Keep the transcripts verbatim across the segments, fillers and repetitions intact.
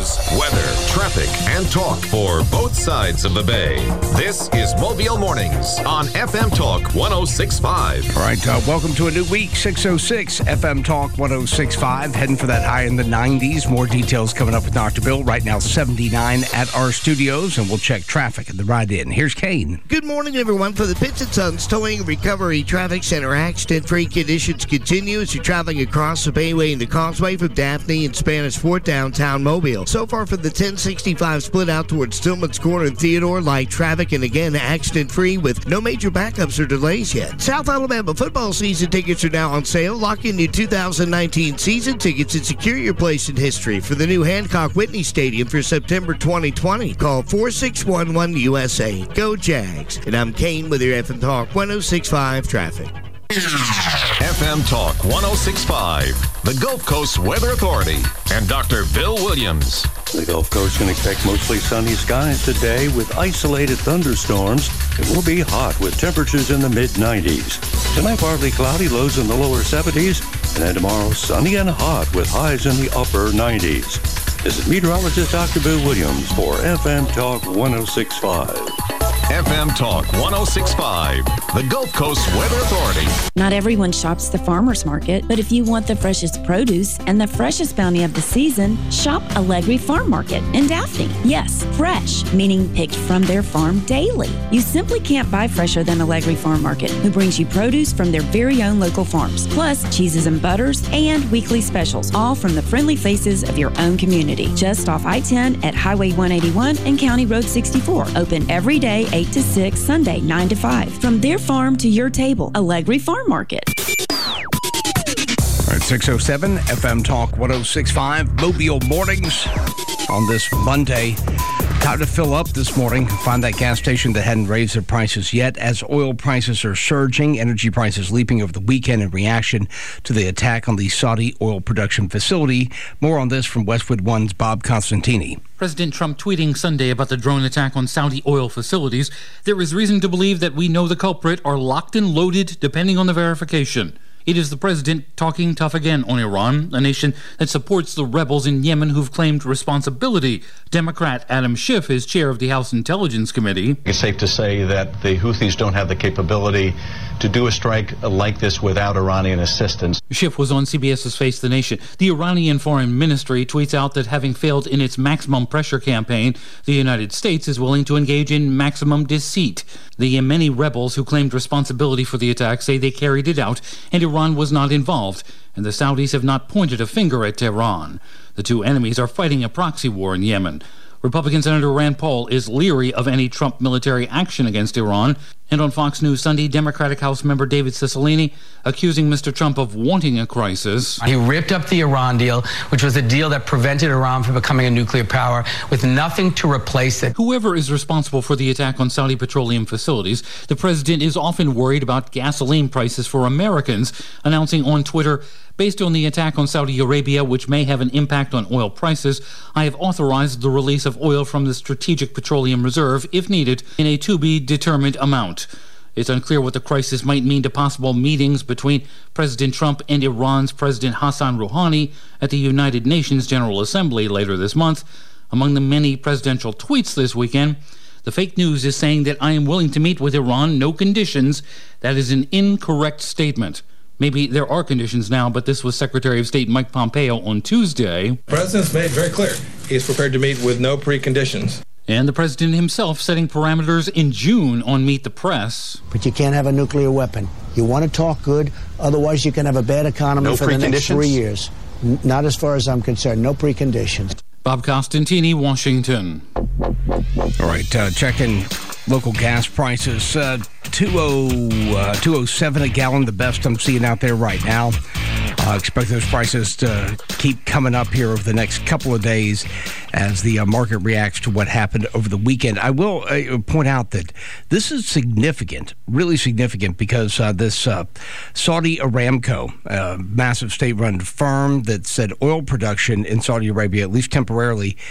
news, weather, traffic, and talk for both sides of the bay. This is Mobile Mornings on F M Talk one oh six point five. All right, uh, welcome to a new week, six oh six F M Talk one oh six point five, heading for that high in the nineties. More details coming up with Doctor Bill. Right now, seventy-nine at our studios, and we'll check traffic at the ride-in. Here's Kane. Good morning, everyone. For the Pitts and Sons Towing and Recovery Traffic Center, accident-free conditions continue as you're traveling across the Bayway and the Causeway from Daphne and Spanish Fort downtown Mobile. So far for the ten sixty-five split out towards Stillman's Corner and Theodore, light traffic, and again, accident-free with no major backups or delays yet. South Alabama football season tickets are now on sale. Lock in your two thousand nineteen season tickets and secure your place in history for the new Hancock Whitney Stadium for September twenty twenty. Call four six one one U S A. Go Jags. And I'm Kane with your F M Talk one oh six point five traffic. F M Talk one oh six point five, the Gulf Coast Weather Authority, and Doctor Bill Williams. The Gulf Coast can expect mostly sunny skies today with isolated thunderstorms. It will be hot with temperatures in the mid nineties. Tonight, partly cloudy, lows in the lower seventies. And then tomorrow, sunny and hot with highs in the upper nineties. This is meteorologist Doctor Bill Williams for F M Talk one oh six point five. F M Talk one oh six point five, the Gulf Coast Weather Authority. Not everyone shops the farmer's market, but if you want the freshest produce and the freshest bounty of the season, shop Allegri Farm Market in Daphne. Yes, fresh, meaning picked from their farm daily. You simply can't buy fresher than Allegri Farm Market, who brings you produce from their very own local farms, plus cheeses and butters and weekly specials, all from the friendly faces of your own community. Just off I ten at Highway one eighty-one and County Road sixty-four. Open every day, eight to six, Sunday, nine to five. From their farm to your table, Allegri Farm Market. All right, six oh seven F M Talk one oh six point five, Mobile Mornings on this Monday. Time to fill up this morning. Find that gas station that hadn't raised their prices yet as oil prices are surging, energy prices leaping over the weekend in reaction to the attack on the Saudi oil production facility. More on this from Westwood One's Bob Constantini. President Trump tweeting Sunday about the drone attack on Saudi oil facilities. There is reason to believe that we know the culprit are locked and loaded depending on the verification. It is the president talking tough again on Iran, a nation that supports the rebels in Yemen who've claimed responsibility. Democrat Adam Schiff is chair of the House Intelligence Committee. It's safe to say that the Houthis don't have the capability to do a strike like this without Iranian assistance. Schiff was on CBS's Face the Nation. The Iranian Foreign Ministry tweets out that having failed in its maximum pressure campaign, the United States is willing to engage in maximum deceit. The Yemeni rebels who claimed responsibility for the attack say they carried it out and Iran was not involved, and the Saudis have not pointed a finger at Tehran. The two enemies are fighting a proxy war in Yemen. Republican Senator Rand Paul is leery of any Trump military action against Iran. And on Fox News Sunday, Democratic House member David Cicilline accusing Mister Trump of wanting a crisis. He ripped up the Iran deal, which was a deal that prevented Iran from becoming a nuclear power, with nothing to replace it. Whoever is responsible for the attack on Saudi petroleum facilities, the president is often worried about gasoline prices for Americans, announcing on Twitter, based on the attack on Saudi Arabia, which may have an impact on oil prices, I have authorized the release of oil from the Strategic Petroleum Reserve, if needed, in a to-be-determined amount. It's unclear what the crisis might mean to possible meetings between President Trump and Iran's President Hassan Rouhani at the United Nations General Assembly later this month. Among the many presidential tweets this weekend, the fake news is saying that I am willing to meet with Iran, no conditions. That is an incorrect statement. Maybe there are conditions now, but this was Secretary of State Mike Pompeo on Tuesday. The president's made very clear he's prepared to meet with no preconditions. And the president himself setting parameters in June on Meet the Press. But you can't have a nuclear weapon. You want to talk good, otherwise you can have a bad economy no for the next three years. N- not as far as I'm concerned. No preconditions. Bob Costantini, Washington. All right, uh, checking local gas prices. Uh, two oh seven a gallon, the best I'm seeing out there right now. Uh, expect those prices to keep coming up here over the next couple of days as the uh, market reacts to what happened over the weekend. I will uh, point out that this is significant, really significant, because uh, this uh, Saudi Aramco, uh, massive state-run firm that said oil production in Saudi Arabia, at least temporarily,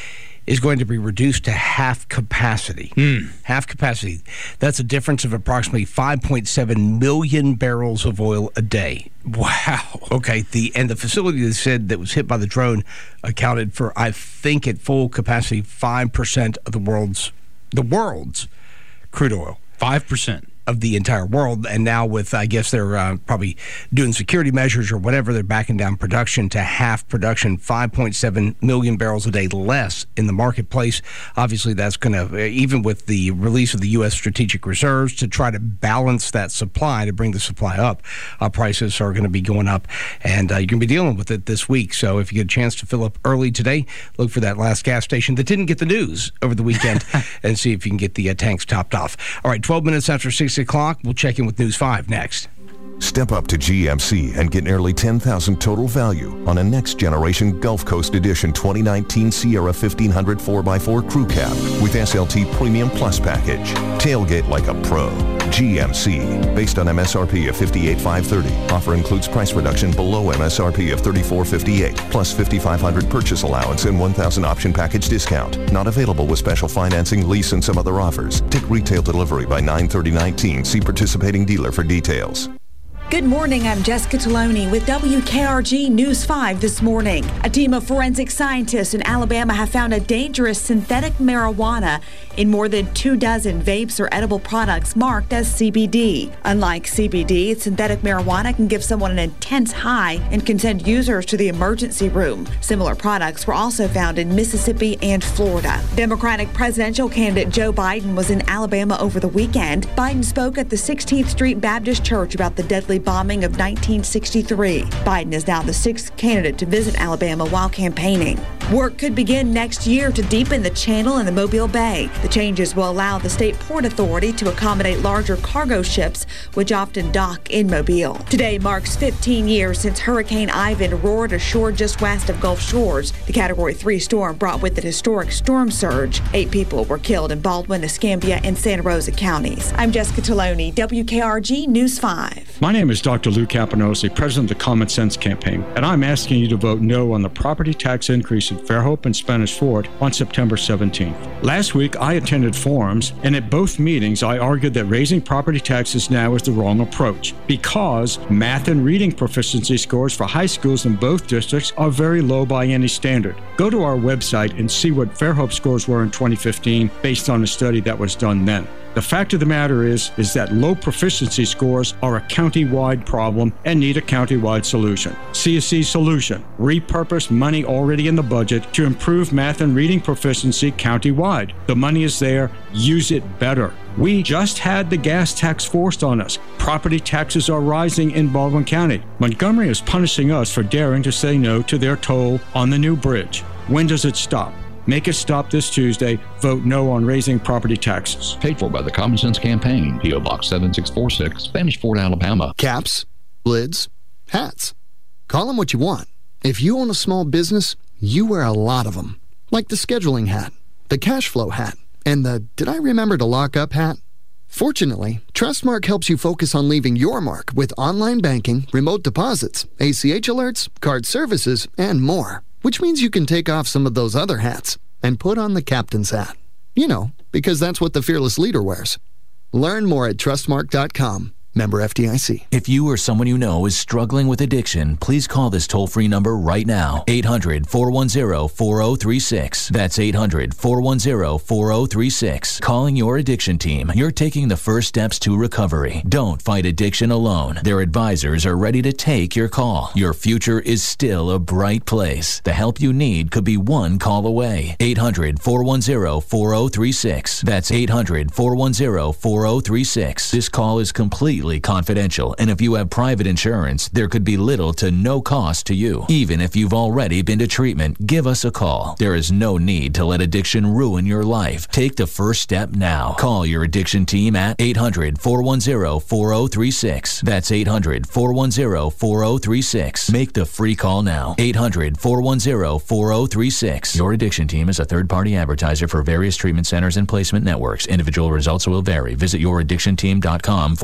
is going to be reduced to half capacity. Mm. Half capacity. That's a difference of approximately five point seven million barrels of oil a day. Wow. Okay, the and the facility that said that was hit by the drone accounted for, I think, at full capacity, five percent of the world's the world's crude oil. five percent. Of the entire world. And now with, I guess they're uh, probably doing security measures or whatever, they're backing down production to half production, five point seven million barrels a day less in the marketplace. Obviously, that's going to, even with the release of the U S strategic reserves to try to balance that supply, to bring the supply up, uh, prices are going to be going up, and uh, you're going to be dealing with it this week. So if you get a chance to fill up early today, look for that last gas station that didn't get the news over the weekend and see if you can get the uh, tanks topped off. All right, twelve minutes after six o'clock, we'll check in with News five next. Step up to G M C and get nearly ten thousand dollars total value on a next-generation Gulf Coast Edition twenty nineteen Sierra fifteen hundred four by four Crew Cab with S L T Premium Plus package. Tailgate like a pro. G M C, based on M S R P of fifty-eight thousand five hundred thirty dollars. Offer includes price reduction below M S R P of thirty-four thousand fifty-eight dollars, plus fifty-five hundred dollars purchase allowance and one thousand dollars option package discount. Not available with special financing, lease, and some other offers. Take retail delivery by nine thirty nineteen. See participating dealer for details. Good morning, I'm Jessica Taloni with W K R G News five this morning. A team of forensic scientists in Alabama have found a dangerous synthetic marijuana in more than two dozen vapes or edible products marked as C B D. Unlike C B D, synthetic marijuana can give someone an intense high and can send users to the emergency room. Similar products were also found in Mississippi and Florida. Democratic presidential candidate Joe Biden was in Alabama over the weekend. Biden spoke at the sixteenth Street Baptist Church about the deadly bombing of nineteen sixty-three. Biden is now the sixth candidate to visit Alabama while campaigning. Work could begin next year to deepen the channel in the Mobile Bay. The changes will allow the state port authority to accommodate larger cargo ships, which often dock in Mobile. Today marks fifteen years since Hurricane Ivan roared ashore just west of Gulf Shores. The Category three storm brought with it historic storm surge. Eight people were killed in Baldwin, Escambia, and Santa Rosa counties. I'm Jessica Taloni, W K R G News five. My name is Doctor Lou Capanosi, president of the Common Sense Campaign, and I'm asking you to vote no on the property tax increase in Fairhope and Spanish Fort on September seventeenth. Last week, I attended forums, and at both meetings, I argued that raising property taxes now is the wrong approach because math and reading proficiency scores for high schools in both districts are very low by any standard. Go to our website and see what Fairhope scores were in twenty fifteen based on a study that was done then. The fact of the matter is, is that low proficiency scores are a county-wide problem and need a county-wide solution. C S C's solution: repurpose money already in the budget to improve math and reading proficiency county-wide. The money is there, use it better. We just had the gas tax forced on us. Property taxes are rising in Baldwin County. Montgomery is punishing us for daring to say no to their toll on the new bridge. When does it stop? Make it stop this Tuesday. Vote no on raising property taxes. Paid for by the Common Sense Campaign. P O Box seven six four six, Spanish Fort, Alabama. Caps, lids, hats. Call them what you want. If you own a small business, you wear a lot of them. Like the scheduling hat, the cash flow hat, and the did I remember to lock up hat? Fortunately, Trustmark helps you focus on leaving your mark with online banking, remote deposits, A C H alerts, card services, and more. Which means you can take off some of those other hats and put on the captain's hat. You know, because that's what the fearless leader wears. Learn more at trustmark dot com. Member F D I C. If you or someone you know is struggling with addiction, please call this toll-free number right now. eight hundred, four one zero, four zero three six. That's eight hundred, four one zero, four zero three six. Calling your addiction team. You're taking the first steps to recovery. Don't fight addiction alone. Their advisors are ready to take your call. Your future is still a bright place. The help you need could be one call away. eight hundred, four one zero, four zero three six. That's eight hundred, four one zero, four zero three six. This call is completely confidential, and if you have private insurance, there could be little to no cost to you. Even if you've already been to treatment, give us a call. There is no need to let addiction ruin your life. Take the first step now. Call your addiction team at eight hundred, four one zero, four zero three six. That's eight hundred, four one zero, four zero three six. Make the free call now. eight hundred, four one zero, four zero three six. Your addiction team is a third-party advertiser for various treatment centers and placement networks. Individual results will vary. Visit youraddictionteam.com forward slash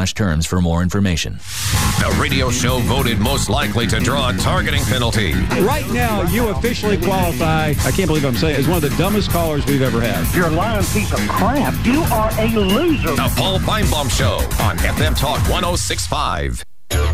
slash terms for more information. The radio show voted most likely to draw a targeting penalty. Right now, you officially qualify, I can't believe I'm saying it, as one of the dumbest callers we've ever had. You're a lying piece of crap. You are a loser. The Paul Feinbaum Show on F M Talk one oh six point five.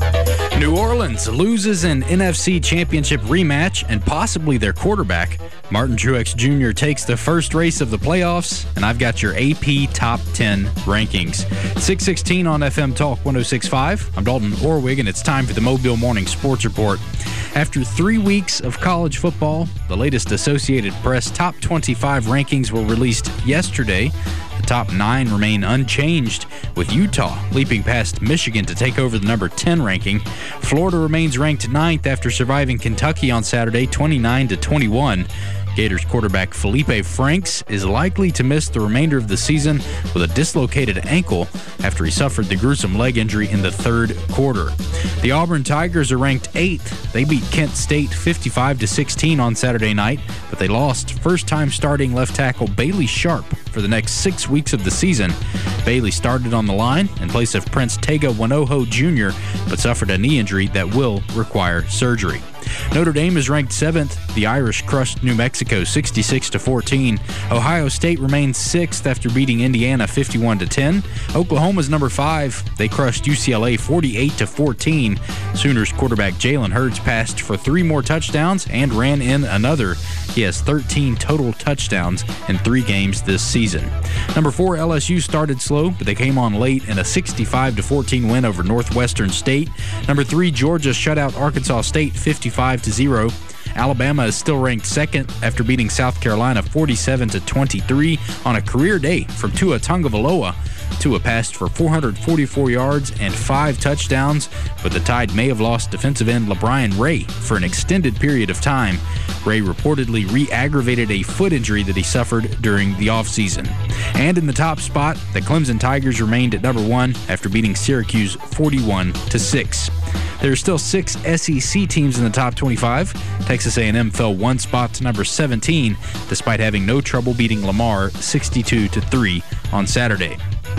New Orleans loses an N F C Championship rematch and possibly their quarterback. Martin Truex Junior takes the first race of the playoffs, and I've got your A P Top ten rankings. six sixteen on F M Talk one oh six point five. I'm Dalton Orwig, and it's time for the Mobile Morning Sports Report. After three weeks of college football, the latest Associated Press Top twenty-five rankings were released yesterday. The top nine remain unchanged, with Utah leaping past Michigan to take over the number ten ranking. Florida remains ranked ninth after surviving Kentucky on Saturday, twenty-nine to twenty-one. Gators quarterback Felipe Franks is likely to miss the remainder of the season with a dislocated ankle after he suffered the gruesome leg injury in the third quarter. The Auburn Tigers are ranked eighth. They beat Kent State fifty-five to sixteen on Saturday night, but they lost first-time starting left tackle Bailey Sharp for the next six weeks of the season. Bailey started on the line in place of Prince Tega Wanoho Junior, but suffered a knee injury that will require surgery. Notre Dame is ranked seventh. The Irish crushed New Mexico sixty-six to fourteen. Ohio State remains sixth after beating Indiana fifty-one to ten. Oklahoma's number five. They crushed U C L A forty-eight to fourteen. Sooners quarterback Jalen Hurts passed for three more touchdowns and ran in another. He has thirteen total touchdowns in three games this season. Number four, L S U started slow, but they came on late in a sixty-five to fourteen win over Northwestern State. Number three, Georgia shut out Arkansas State fifty-five to zero. Alabama is still ranked second after beating South Carolina forty-seven to twenty-three on a career day from Tua Tagovailoa. Tua passed for four hundred forty-four yards and five touchdowns, but the Tide may have lost defensive end LaBryan Ray for an extended period of time. Ray reportedly re-aggravated a foot injury that he suffered during the offseason. And in the top spot, the Clemson Tigers remained at number one after beating Syracuse forty-one to six. There are still six S E C teams in the top twenty-five. Texas A and M fell one spot to number seventeen, despite having no trouble beating Lamar sixty-two to three on Saturday.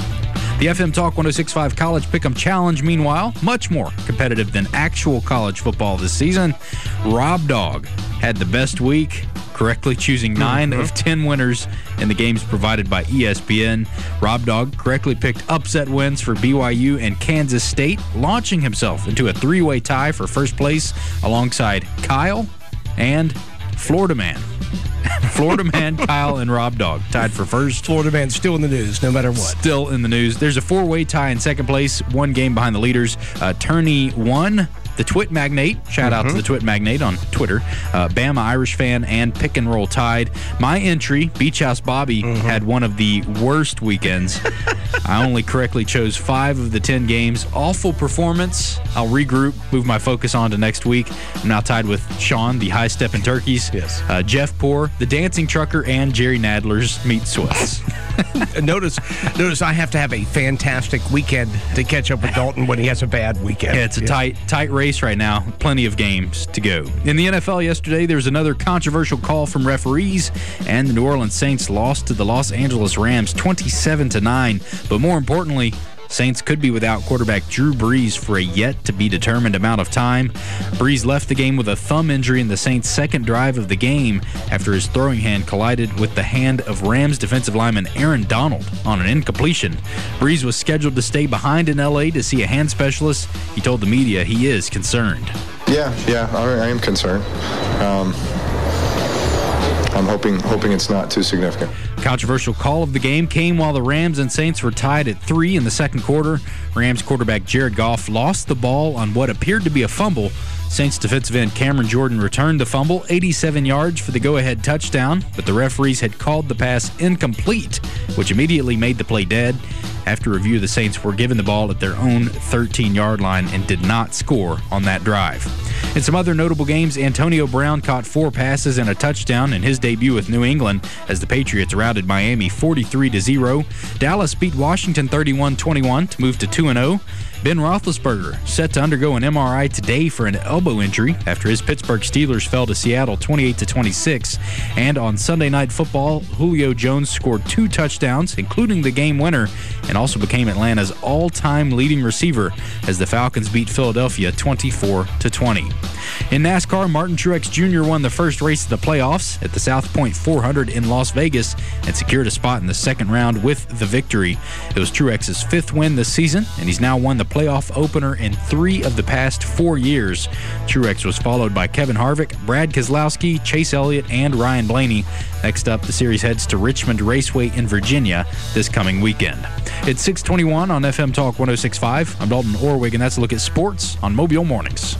The F M Talk one oh six point five College Pick'em Challenge, meanwhile, much more competitive than actual college football this season. Rob Dog had the best week, correctly choosing nine mm-hmm. of ten winners in the games provided by E S P N. Rob Dog correctly picked upset wins for B Y U and Kansas State, launching himself into a three-way tie for first place alongside Kyle and Florida Man. Florida Man, Kyle, and Rob Dog tied for first. Florida Man still in the news, no matter what. Still in the news. There's a four-way tie in second place, one game behind the leaders. Uh, Turney won. The Twit Magnate, shout out mm-hmm. to the Twit Magnate on Twitter. Uh, Bama Irish Fan and Pick and Roll tied. My entry, Beach House Bobby, mm-hmm. had one of the worst weekends. I only correctly chose five of the ten games. Awful performance. I'll regroup, move my focus on to next week. I'm now tied with Sean, the High Steppin' Turkeys, yes. uh, Jeff Poor, the Dancing Trucker, and Jerry Nadler's Meat Sweats. notice, notice I have to have a fantastic weekend to catch up with Dalton when he has a bad weekend. Yeah, it's a yeah. tight, tight race right now. Plenty of games to go. In the N F L yesterday, there was another controversial call from referees, and the New Orleans Saints lost to the Los Angeles Rams twenty-seven to nine. But more importantly, Saints could be without quarterback Drew Brees for a yet-to-be-determined amount of time. Brees left the game with a thumb injury in the Saints' second drive of the game after his throwing hand collided with the hand of Rams defensive lineman Aaron Donald on an incompletion. Brees was scheduled to stay behind in L A to see a hand specialist. He told the media he is concerned. Yeah, yeah, I, I am concerned. Um, I'm hoping hoping it's not too significant. Controversial call of the game came while the Rams and Saints were tied at three in the second quarter. Rams quarterback Jared Goff lost the ball on what appeared to be a fumble. Saints defensive end Cameron Jordan returned the fumble, eighty-seven yards for the go-ahead touchdown, but the referees had called the pass incomplete, which immediately made the play dead. After review, the Saints were given the ball at their own thirteen-yard line and did not score on that drive. In some other notable games, Antonio Brown caught four passes and a touchdown in his debut with New England as the Patriots routed Miami forty-three to zero. Dallas beat Washington thirty-one twenty-one to move to two and oh. Ben Roethlisberger set to undergo an M R I today for an elbow injury after his Pittsburgh Steelers fell to Seattle twenty-eight to twenty-six. And on Sunday Night Football, Julio Jones scored two touchdowns, including the game winner, and also became Atlanta's all-time leading receiver as the Falcons beat Philadelphia twenty-four to twenty. In NASCAR, Martin Truex Junior won the first race of the playoffs at the South Point four hundred in Las Vegas and secured a spot in the second round with the victory. It was Truex's fifth win this season, and he's now won the playoff opener in three of the past four years. Truex was followed by Kevin Harvick, Brad Keselowski, Chase Elliott, and Ryan Blaney. Next up, the series heads to Richmond Raceway in Virginia this coming weekend. It's six twenty-one on F M Talk one oh six point five. I'm Dalton Orwig, and that's a look at sports on Mobile Mornings.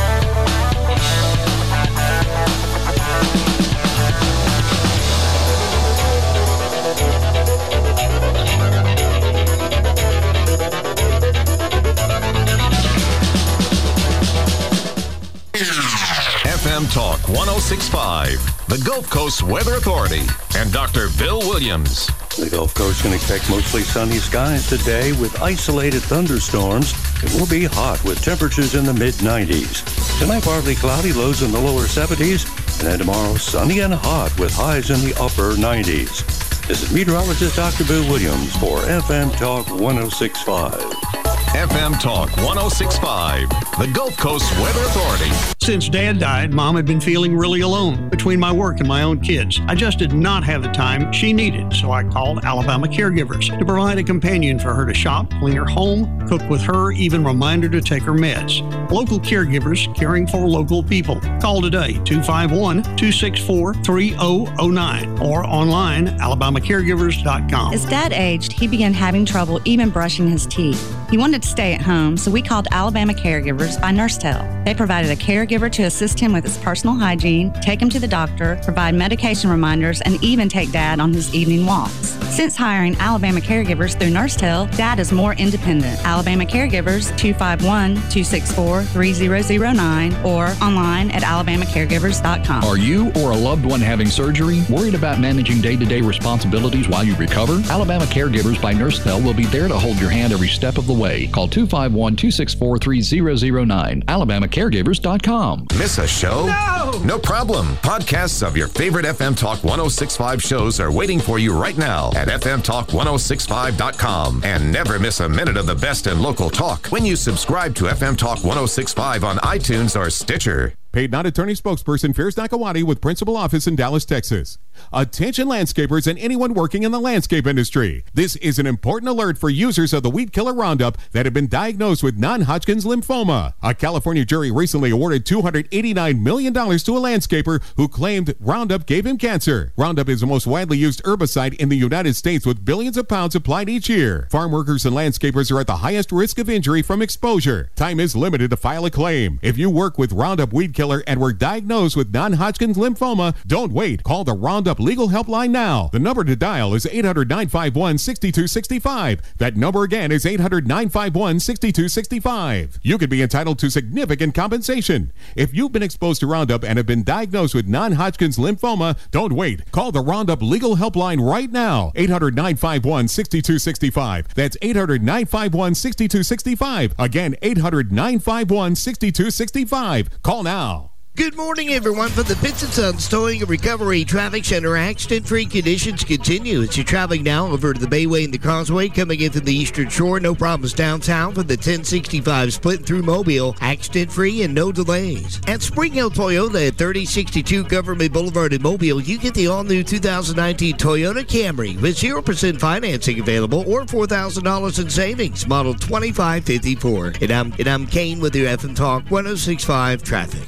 F M Talk one oh six point five, the Gulf Coast Weather Authority, and Doctor Bill Williams. The Gulf Coast can expect mostly sunny skies today with isolated thunderstorms. It will be hot with temperatures in the mid nineties. Tonight, partly cloudy, lows in the lower seventies. And then tomorrow, sunny and hot with highs in the upper nineties. This is meteorologist Doctor Bill Williams for F M Talk one oh six point five. F M Talk one oh six point five, the Gulf Coast Weather Authority. Since Dad died, Mom had been feeling really alone between my work and my own kids. I just did not have the time she needed, so I called Alabama Caregivers to provide a companion for her to shop, clean her home, cook with her, even remind her to take her meds. Local caregivers caring for local people. Call today, two five one, two six four, three oh oh nine or online, alabama caregivers dot com. As Dad aged, he began having trouble even brushing his teeth. He wanted to stay at home, so we called Alabama Caregivers by NurseTel. They provided a caregiver to assist him with his personal hygiene, take him to the doctor, provide medication reminders, and even take Dad on his evening walks. Since hiring Alabama Caregivers through NurseTel, Dad is more independent. Alabama Caregivers, two five one, two six four, three oh oh nine or online at alabama caregivers dot com. Are you or a loved one having surgery? Worried about managing day-to-day responsibilities while you recover? Alabama Caregivers by NurseTel will be there to hold your hand every step of the way. Call two five one, two six four, three oh oh nine, alabama caregivers dot com. Miss a show? No! No problem. Podcasts of your favorite F M Talk one oh six point five shows are waiting for you right now at f m talk one oh six point five dot com. And never miss a minute of the best in local talk when you subscribe to F M Talk one oh six point five on iTunes or Stitcher. Paid non-attorney spokesperson Fairs Nakawati with principal office in Dallas, Texas. Attention landscapers and anyone working in the landscape industry. This is an important alert for users of the weed killer Roundup that have been diagnosed with non-Hodgkin's lymphoma. A California jury recently awarded two hundred eighty-nine million dollars to a landscaper who claimed Roundup gave him cancer. Roundup is the most widely used herbicide in the United States with billions of pounds applied each year. Farm workers and landscapers are at the highest risk of injury from exposure. Time is limited to file a claim. If you work with Roundup weed killer and were diagnosed with non-Hodgkin's lymphoma, don't wait. Call the Roundup Legal Helpline now. The number to dial is eight hundred, nine five one, six two six five. That number again is eight hundred, nine five one, six two six five. You could be entitled to significant compensation. If you've been exposed to Roundup and have been diagnosed with non-Hodgkin's lymphoma, don't wait. Call the Roundup Legal Helpline right now. eight hundred, nine five one, six two six five. That's eight hundred, nine five one, six two six five. Again, eight hundred, nine five one, six two six five. Call now. Good morning, everyone. From the Pitts and Sons Towing and Recovery Traffic Center, accident-free conditions continue as you're traveling now over to the Bayway and the Causeway, coming into the Eastern Shore. No problems downtown for the ten sixty-five split through Mobile. Accident-free and no delays. At Spring Hill Toyota at thirty sixty-two Government Boulevard in Mobile, you get the all-new two thousand nineteen Toyota Camry with zero percent financing available or four thousand dollars in savings. Model twenty-five fifty-four. And I'm, and I'm Kane with your F M Talk one oh six point five traffic.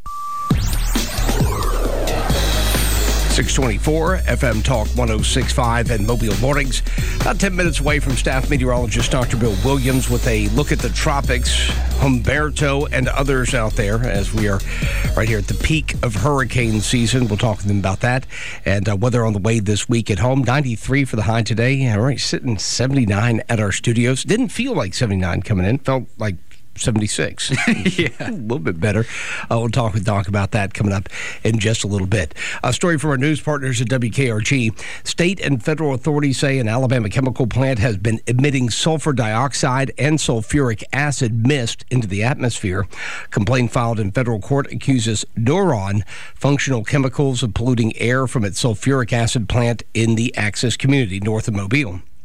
six twenty-four, F M Talk one oh six point five and Mobile Mornings. About ten minutes away from staff meteorologist Doctor Bill Williams with a look at the tropics, Humberto and others out there as we are right here at the peak of hurricane season. We'll talk to them about that. And uh, weather on the way this week at home, ninety-three for the high today. All right, sitting seventy-nine at our studios. Didn't feel like seventy-nine coming in. Felt like seventy-six. Yeah. A little bit better. Uh, we'll talk with Doc about that coming up in just a little bit. A story from our news partners at W K R G. State and federal authorities say an Alabama chemical plant has been emitting sulfur dioxide and sulfuric acid mist into the atmosphere. Complaint filed in federal court accuses Duron Functional Chemicals of polluting air from its sulfuric acid plant in the Axis community north of Mobile.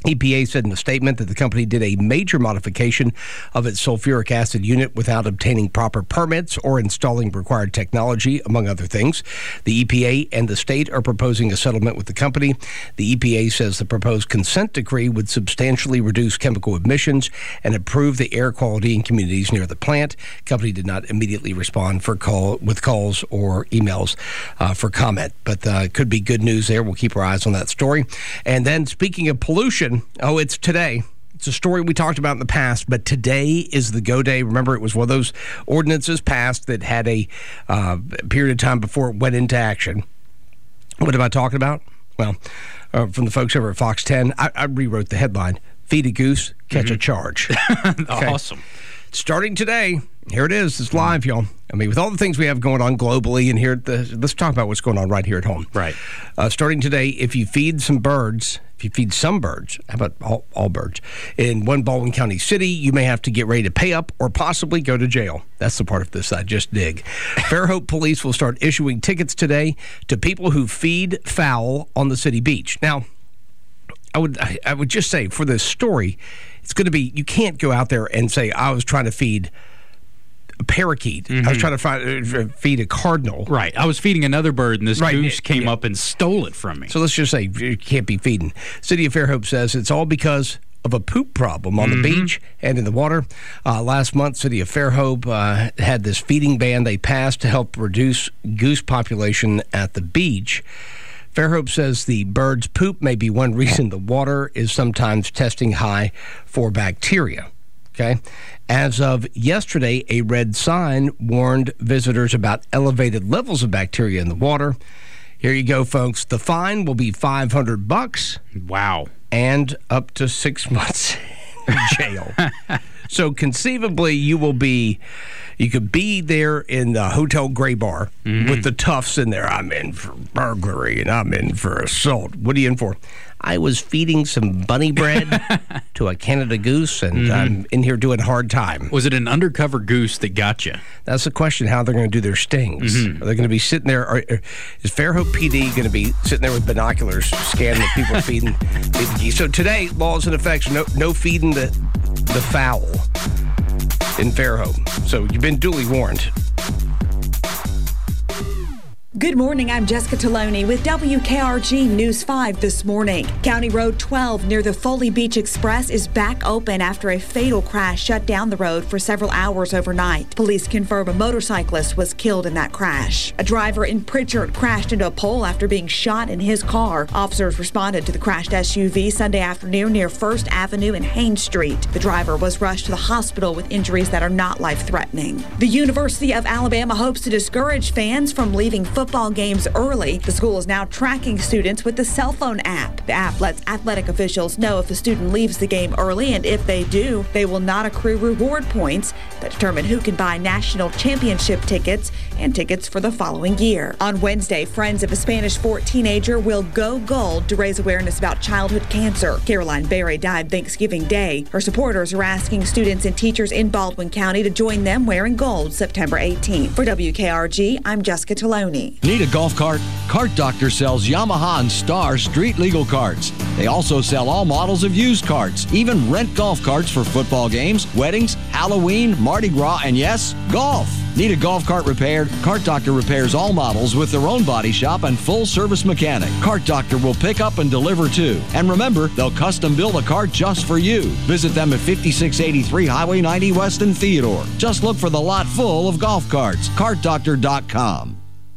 E P A said in a statement that the company did a major modification of its sulfuric acid unit without obtaining proper permits or installing required technology, among other things. The E P A and the state are proposing a settlement with the company. The E P A says the proposed consent decree would substantially reduce chemical emissions and improve the air quality in communities near the plant. The company did not immediately respond for call with calls or emails uh, for comment, but uh, it could be good news there. We'll keep our eyes on that story. And then, speaking of pollution, oh, it's today. It's a story we talked about in the past, but today is the go day. Remember, it was one of those ordinances passed that had a uh, period of time before it went into action. What am I talking about? Well, uh, from the folks over at Fox ten, I, I rewrote the headline, Feed a Goose, Catch mm-hmm. a Charge. Okay. Awesome. Starting today, here it is. It's live, y'all. I mean, with all the things we have going on globally and here, at the, let's talk about what's going on right here at home. Right. Uh, starting today, if you feed some birds, if you feed some birds, how about all, all birds, in one Baldwin County city, you may have to get ready to pay up or possibly go to jail. That's the part of this I just dig. Fairhope police will start issuing tickets today to people who feed fowl on the city beach. Now, I would I would just say for this story, it's going to be, you can't go out there and say, I was trying to feed a parakeet. Mm-hmm. I was trying to find, uh, feed a cardinal. Right. I was feeding another bird, and this right. goose came yeah. up and stole it from me. So let's just say you can't be feeding. City of Fairhope says it's all because of a poop problem on mm-hmm. the beach and in the water. Uh, last month, City of Fairhope uh, had this feeding ban they passed to help reduce goose population at the beach. Fairhope says the bird's poop may be one reason the water is sometimes testing high for bacteria. Okay. As of yesterday, a red sign warned visitors about elevated levels of bacteria in the water. Here you go, folks. The fine will be five hundred bucks. Wow. And up to six months in jail. So conceivably, you will be, you could be there in the Hotel Gray Bar mm-hmm. with the toughs in there. I'm in for burglary and I'm in for assault. What are you in for? I was feeding some bunny bread to a Canada goose, and mm-hmm. I'm in here doing hard time. Was it an undercover goose that got you? That's the question, how they're going to do their stings. Mm-hmm. Are they going to be sitting there? Are, are, is Fairhope P D going to be sitting there with binoculars scanning the people feeding, feeding geese? So today, laws in effect, no, no feeding the, the fowl in Fairhope. So you've been duly warned. Good morning, I'm Jessica Taloni with W K R G News five this morning. County Road twelve near the Foley Beach Express is back open after a fatal crash shut down the road for several hours overnight. Police confirm a motorcyclist was killed in that crash. A driver in Pritchard crashed into a pole after being shot in his car. Officers responded to the crashed S U V Sunday afternoon near First Avenue and Haines Street. The driver was rushed to the hospital with injuries that are not life-threatening. The University of Alabama hopes to discourage fans from leaving football Football games early. The school is now tracking students with the cell phone app. The app lets athletic officials know if a student leaves the game early, and if they do, they will not accrue reward points that determine who can buy national championship tickets and tickets for the following year. On Wednesday, friends of a Spanish Fort teenager will go gold to raise awareness about childhood cancer. Caroline Berry died Thanksgiving Day. Her supporters are asking students and teachers in Baldwin County to join them wearing gold September eighteenth. For W K R G, I'm Jessica Taloni. Need a golf cart? Cart Doctor sells Yamaha and Star street legal carts. They also sell all models of used carts, even rent golf carts for football games, weddings, Halloween, Mardi Gras, and yes, golf. Need a golf cart repaired? Cart Doctor repairs all models with their own body shop and full-service mechanic. Cart Doctor will pick up and deliver too. And remember, they'll custom build a cart just for you. Visit them at fifty-six eighty-three Highway ninety West in Theodore. Just look for the lot full of golf carts. cart doctor dot com.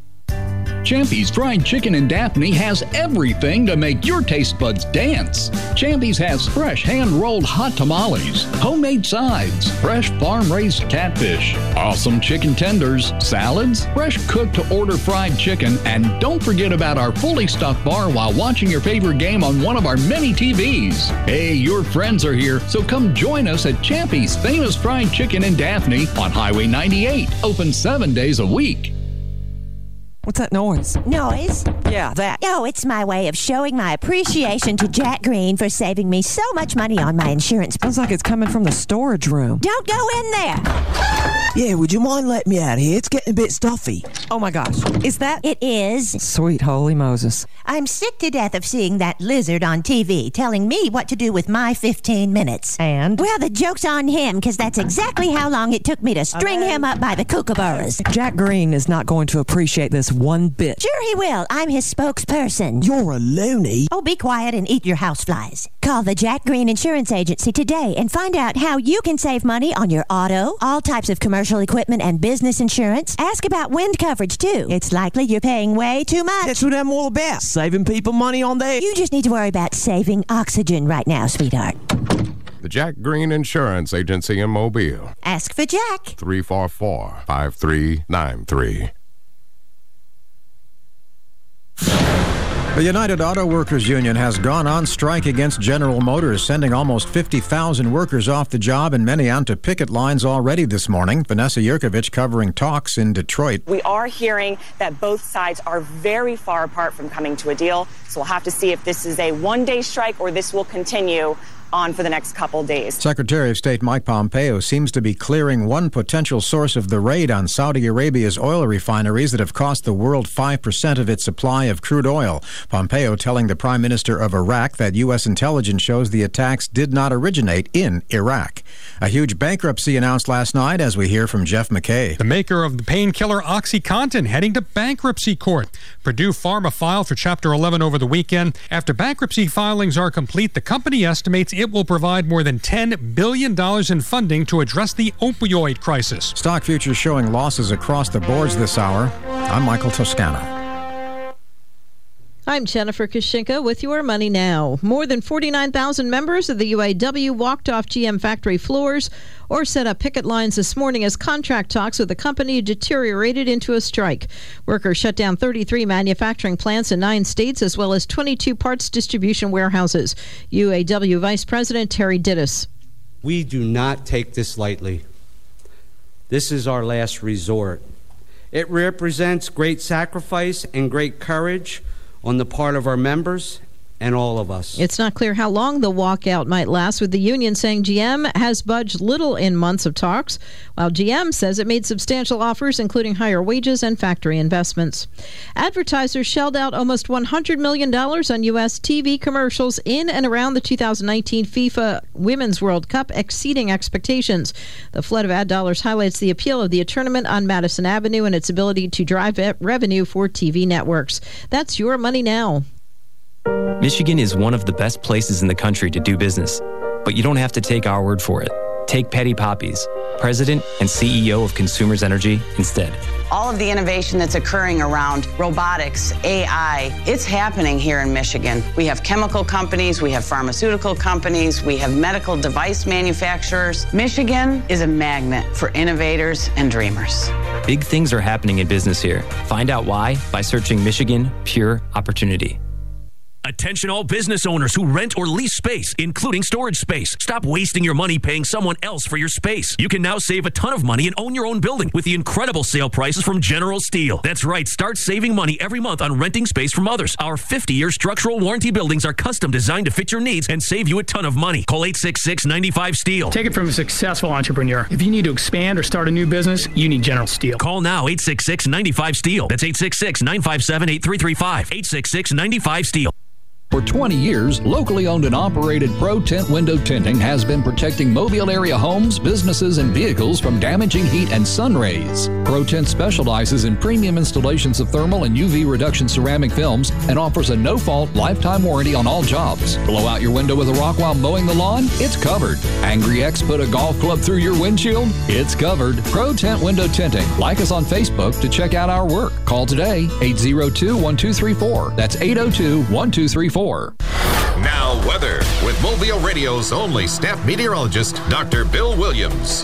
Champy's Fried Chicken in Daphne has everything to make your taste buds dance. Champy's has fresh hand-rolled hot tamales, homemade sides, fresh farm-raised catfish, awesome chicken tenders, salads, fresh cooked-to-order fried chicken, and don't forget about our fully stuffed bar while watching your favorite game on one of our many T Vs. Hey, your friends are here, so come join us at Champy's Famous Fried Chicken in Daphne on Highway ninety-eight, open seven days a week. What's that noise? Noise? Yeah, that. Oh, it's my way of showing my appreciation to Jack Green for saving me so much money on my insurance. Sounds like it's coming from the storage room. Don't go in there! Yeah, would you mind letting me out here? It's getting a bit stuffy. Oh my gosh. Is that? It is. Sweet holy Moses. I'm sick to death of seeing that lizard on T V telling me what to do with my fifteen minutes. And? Well, the joke's on him, because that's exactly how long it took me to string him up by the kookaburras. Jack Green is not going to appreciate this one bit. Sure he will. I'm his spokesperson. You're a loony. Oh, be quiet and eat your houseflies. Call the Jack Green Insurance Agency today and find out how you can save money on your auto, all types of commercial equipment and business insurance. Ask about wind coverage, too. It's likely you're paying way too much. That's what I'm all about. Saving people money on that. You just need to worry about saving oxygen right now, sweetheart. The Jack Green Insurance Agency in Mobile. Ask for Jack. three four four, five three nine three. The United Auto Workers Union has gone on strike against General Motors, sending almost fifty thousand workers off the job and many onto picket lines already this morning. Vanessa Yurkovich covering talks in Detroit. We are hearing that both sides are very far apart from coming to a deal, so we'll have to see if this is a one-day strike or this will continue on for the next couple days. Secretary of State Mike Pompeo seems to be clearing one potential source of the raid on Saudi Arabia's oil refineries that have cost the world five percent of its supply of crude oil. Pompeo telling the Prime Minister of Iraq that U S intelligence shows the attacks did not originate in Iraq. A huge bankruptcy announced last night, as we hear from Jeff McKay. The maker of the painkiller OxyContin heading to bankruptcy court. Purdue Pharma filed for Chapter eleven over the weekend. After bankruptcy filings are complete, the company estimates it will provide more than ten billion dollars in funding to address the opioid crisis. Stock futures showing losses across the boards this hour. I'm Michael Toscano. I'm Jennifer Kushinka with your Money Now. More than forty-nine thousand members of the U A W walked off G M factory floors or set up picket lines this morning as contract talks with the company deteriorated into a strike. Workers shut down thirty-three manufacturing plants in nine states as well as twenty-two parts distribution warehouses. U A W Vice President Terry Dittus. We do not take this lightly. This is our last resort. It represents great sacrifice and great courage on the part of our members and all of us. It's not clear how long the walkout might last, with the union saying G M has budged little in months of talks, while G M says it made substantial offers, including higher wages and factory investments. Advertisers shelled out almost one hundred million dollars on U S T V commercials in and around the two thousand nineteen FIFA Women's World Cup, exceeding expectations. The flood of ad dollars highlights the appeal of the tournament on Madison Avenue and its ability to drive revenue for T V networks. That's your Money Now. Michigan is one of the best places in the country to do business, but you don't have to take our word for it. Take Petty Poppies, President and C E O of Consumers Energy, instead. All of the innovation that's occurring around robotics, A I, it's happening here in Michigan. We have chemical companies, we have pharmaceutical companies, we have medical device manufacturers. Michigan is a magnet for innovators and dreamers. Big things are happening in business here. Find out why by searching Michigan Pure Opportunity. Attention all business owners who rent or lease space, including storage space. Stop wasting your money paying someone else for your space. You can now save a ton of money and own your own building with the incredible sale prices from General Steel. That's right, start saving money every month on renting space from others. Our fifty-year structural warranty buildings are custom designed to fit your needs and save you a ton of money. Call eight six six, nine five, STEEL. Take it from a successful entrepreneur. If you need to expand or start a new business, you need General Steel. Call now, eight six six, nine five, STEEL. That's eight six six, nine five seven, eight three three five. eight six six, nine five, STEEL. For twenty years, locally owned and operated Pro Tent Window Tinting has been protecting Mobile area homes, businesses, and vehicles from damaging heat and sun rays. Pro Tent specializes in premium installations of thermal and U V reduction ceramic films and offers a no-fault lifetime warranty on all jobs. Blow out your window with a rock while mowing the lawn? It's covered. Angry Ex put a golf club through your windshield? It's covered. Pro Tent Window Tinting. Like us on Facebook to check out our work. Call today, eight zero two, one two three four. That's eight zero two, one two three four. Now, weather with Mobile Radio's only staff meteorologist, Doctor Bill Williams.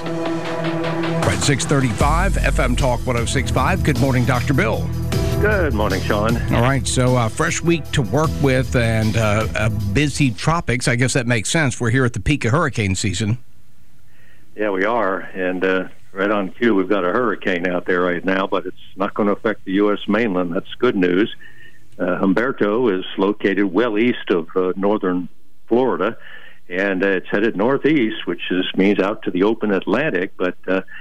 Right, six thirty-five, F M Talk one oh six point five. Good morning, Doctor Bill. Good morning, Sean. All right, so uh, fresh week to work with and uh, a busy tropics. I guess that makes sense. We're here at the peak of hurricane season. Yeah, we are, and uh, right on cue, we've got a hurricane out there right now, but it's not going to affect the U S mainland. That's good news. Uh, Humberto is located well east of uh, northern Florida, and uh, it's headed northeast, which is, means out to the open Atlantic, but uh, it's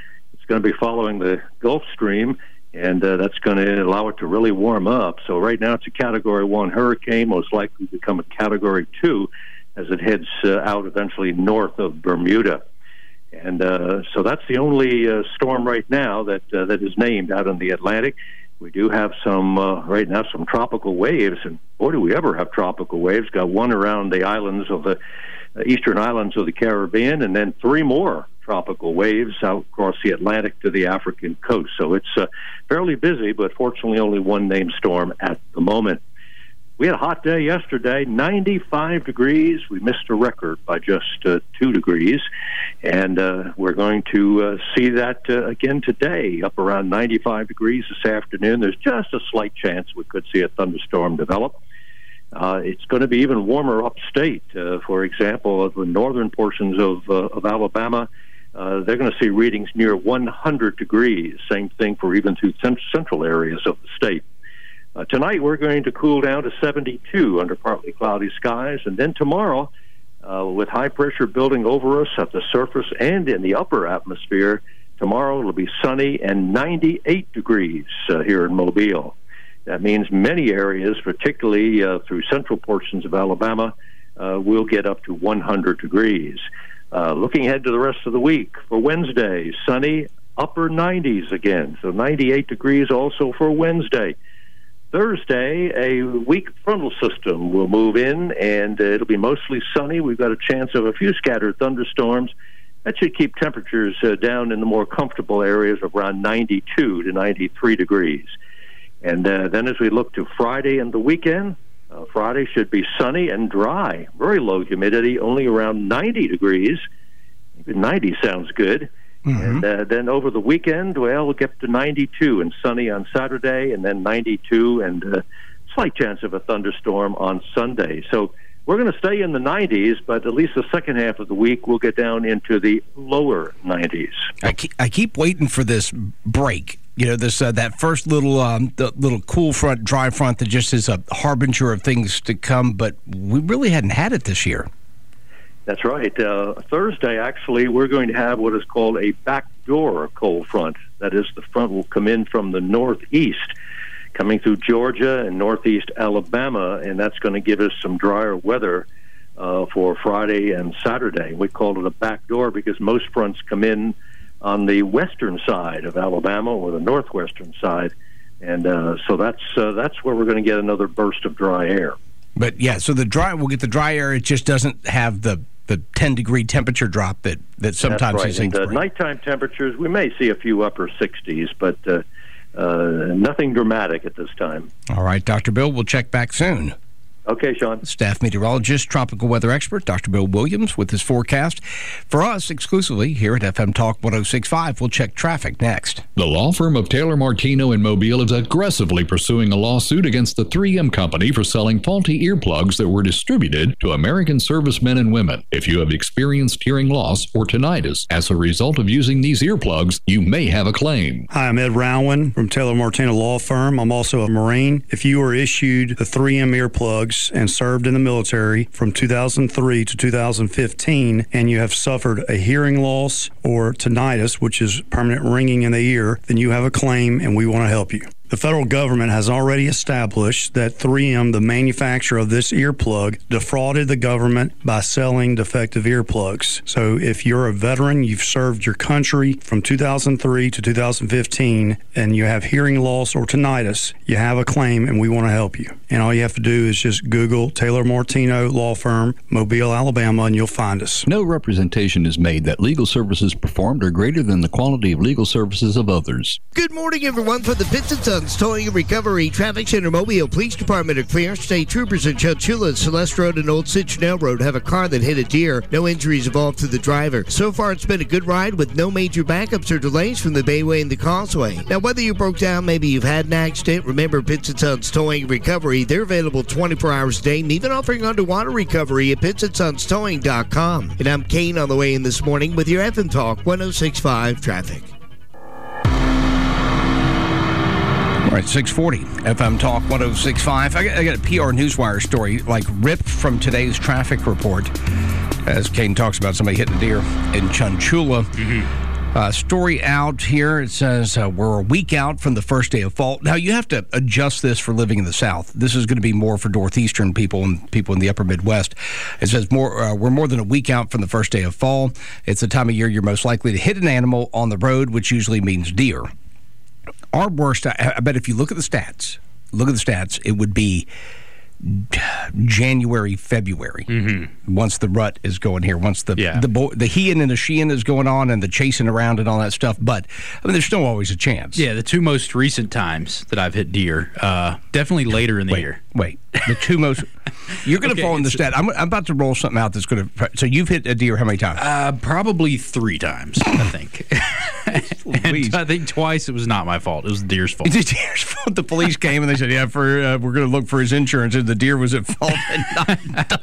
It's going to be following the Gulf Stream, and uh, that's going to allow it to really warm up. So right now it's a Category one hurricane, most likely to become a Category two as it heads uh, out eventually north of Bermuda. And uh, so that's the only uh, storm right now that uh, that is named out in the Atlantic. We do have some, uh, right now, some tropical waves, and boy, do we ever have tropical waves. Got one around the islands of the uh, eastern islands of the Caribbean, and then three more tropical waves out across the Atlantic to the African coast. So it's uh, fairly busy, but fortunately only one named storm at the moment. We had a hot day yesterday, ninety-five degrees. We missed a record by just uh, two degrees. And uh, we're going to uh, see that uh, again today, up around ninety-five degrees this afternoon. There's just a slight chance we could see a thunderstorm develop. Uh, it's going to be even warmer upstate. Uh, for example, the northern portions of, uh, of Alabama, uh, they're going to see readings near one hundred degrees. Same thing for even through central areas of the state. Uh, tonight, we're going to cool down to seventy-two under partly cloudy skies. And then tomorrow, uh, with high pressure building over us at the surface and in the upper atmosphere, tomorrow it'll be sunny and ninety-eight degrees uh, here in Mobile. That means many areas, particularly uh, through central portions of Alabama, uh, will get up to one hundred degrees. Uh, looking ahead to the rest of the week, for Wednesday, sunny, upper nineties again. So ninety-eight degrees also for Wednesday. Thursday, a weak frontal system will move in, and uh, it'll be mostly sunny. We've got a chance of a few scattered thunderstorms. That should keep temperatures uh, down in the more comfortable areas of around ninety-two to ninety-three degrees. And uh, then as we look to Friday and the weekend, uh, Friday should be sunny and dry. Very low humidity, only around ninety degrees. Even ninety sounds good. Mm-hmm. And uh, then over the weekend, well, we'll get to ninety-two and sunny on Saturday, and then ninety-two and uh, slight chance of a thunderstorm on Sunday. So we're going to stay in the nineties, but at least the second half of the week we'll get down into the lower nineties. I keep, I keep waiting for this break. You know, this uh, that first little um, the little cool front, dry front that just is a harbinger of things to come, but we really hadn't had it this year. That's right. Uh, Thursday, actually, we're going to have what is called a backdoor cold front. That is, the front will come in from the northeast, coming through Georgia and northeast Alabama, and that's going to give us some drier weather uh, for Friday and Saturday. We call it a backdoor because most fronts come in on the western side of Alabama or the northwestern side, and uh, so that's uh, that's where we're going to get another burst of dry air. But yeah, so the dry we'll get the dry air. It just doesn't have the the ten degree temperature drop that that sometimes That's right. these things and, uh, bring. Nighttime temperatures, we may see a few upper sixties, but uh, uh, nothing dramatic at this time. All right, Doctor Bill, we'll check back soon. Okay, Sean. Staff meteorologist, tropical weather expert, Doctor Bill Williams, with his forecast. For us, exclusively here at F M Talk one oh six point five, we'll check traffic next. The law firm of Taylor Martino in Mobile is aggressively pursuing a lawsuit against the three M Company for selling faulty earplugs that were distributed to American servicemen and women. If you have experienced hearing loss or tinnitus as a result of using these earplugs, you may have a claim. Hi, I'm Ed Rowan from Taylor Martino Law Firm. I'm also a Marine. If you were issued the three M earplugs and served in the military from two thousand three to two thousand fifteen, and you have suffered a hearing loss or tinnitus, which is permanent ringing in the ear, then you have a claim and we want to help you. The federal government has already established that three M, the manufacturer of this earplug, defrauded the government by selling defective earplugs. So if you're a veteran, you've served your country from two thousand three to two thousand fifteen, and you have hearing loss or tinnitus, you have a claim and we want to help you. And all you have to do is just Google Taylor Martino Law Firm, Mobile, Alabama, and you'll find us. No representation is made that legal services performed are greater than the quality of legal services of others. Good morning, everyone, from the Pitts and Sons Towing and Recovery Traffic Center. Mobile Police Department are clear. State troopers in Chowchilla, Celeste Road, and Old Citronelle Road have a car that hit a deer. No injuries involved to the driver. So far, it's been a good ride with no major backups or delays from the Bayway and the Causeway. Now, whether you broke down, maybe you've had an accident, remember Pitts and Sons Towing and Recovery. They're available twenty-four hours a day and even offering underwater recovery at pitts and sons towing dot com. And I'm Kane on the way in this morning with your F M Talk one oh six point five traffic. All right, six forty, F M Talk one oh six point five. I got, I got a P R Newswire story, like ripped from today's traffic report. As Kane talks about somebody hitting a deer in Chunchula. Mm-hmm. Uh, story out here. It says uh, we're a week out from the first day of fall. Now, you have to adjust this for living in the South. This is going to be more for Northeastern people and people in the upper Midwest. It says more. Uh, we're more than a week out from the first day of fall. It's the time of year you're most likely to hit an animal on the road, which usually means deer. Our worst, I, I bet if you look at the stats, look at the stats, it would be January, February, mm-hmm. once the rut is going here, once the yeah. the bo- the heeing and the sheeing is going on and the chasing around and all that stuff. But I mean, there's still always a chance. Yeah, the two most recent times that I've hit deer, uh, definitely later in the wait, year. Wait, the two most. You're going to okay, fall in the stat. I'm, I'm about to roll something out that's going to. So you've hit a deer how many times? Uh, probably three times, I think. And I think twice it was not my fault. It was the deer's fault. It's the deer's fault. The police came and they said, "Yeah, for uh, we're going to look for his insurance." And the deer was at fault. And not